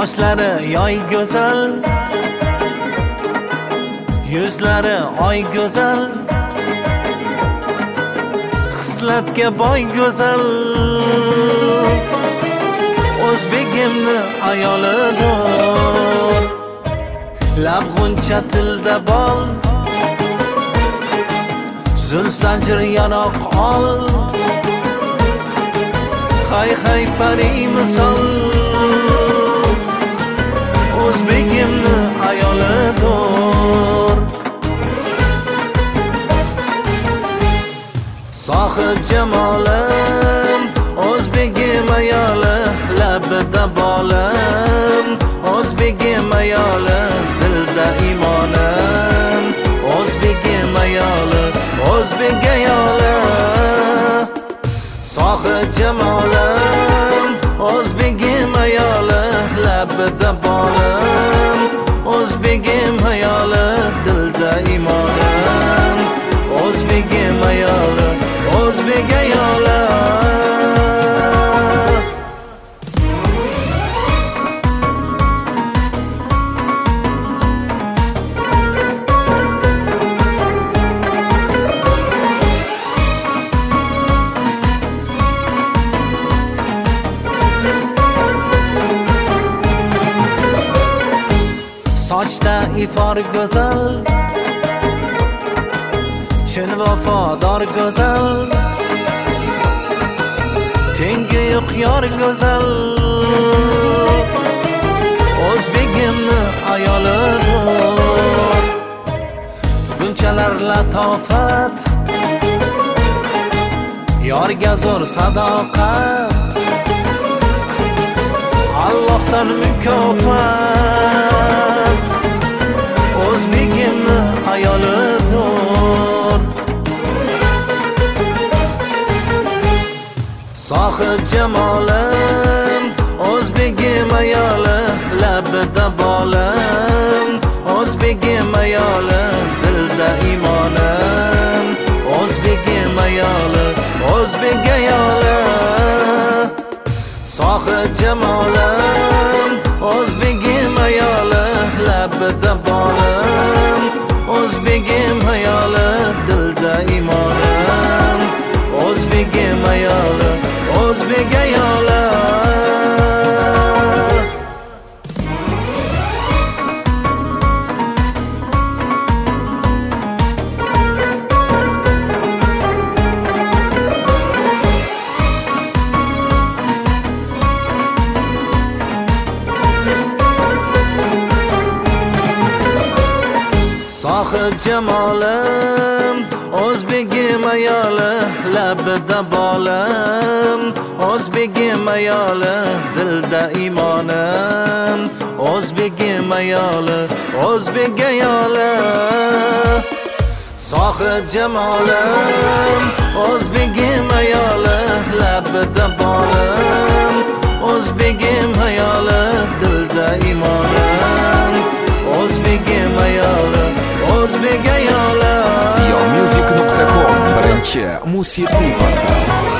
Sochlari yoy go'zal, yuzlari oy go'zal, xislatga boy go'zal. O'zbegimni ayolidir. Lab g'uncha tilda bol, zulf zanjir yanoq ol. Hay hay pari misol, o'zbegimni ayolidir. Sohib jamolim, o'zbegim ayoli, labida bolim, o'zbegim ayoli, dilda imonim, o'zbegim ayoli, o'zbek ayoli. Sohib jamolim, o'zbegim ayoli, labida bolim, o'zbegim ayoli, dilda imonim, o'zbegim ayoli, o'zbek ayoli. Sochda ifor go'zal, chin vafodor go'zal, tengi yo'q yor go'zal. O'zbegimni ayolidir. Bunchalar latofat, yorga zo'r sadoqat, Allohdan mukofot. O'zbegimni ayolidir. Sohib jamolim, o'zbegim ayoli, labida bolim, o'zbegim ayoli, dilda imonim, o'zbegim ayoli, o'zbek ayoli. Sohib jamolim, o'zbegim ayoli, labida bolim, o'zbegim ayoli, dilda imonim, o'zbegim ayoli, o'zbek ayoli. Sohib jamolim, o'zbegim ayoli, labida bolim, o'zbegim ayoli, dilda imonim, o'zbegim ayoli, o'zbek ayoli. Sohib jamolim, o'zbegim ayoli, labida bolim, o'zbegim ayoli, dilda imonim, o'zbegim ayoli, o'zbek ayoli. Siomusic.com birinchi musiqiy portal.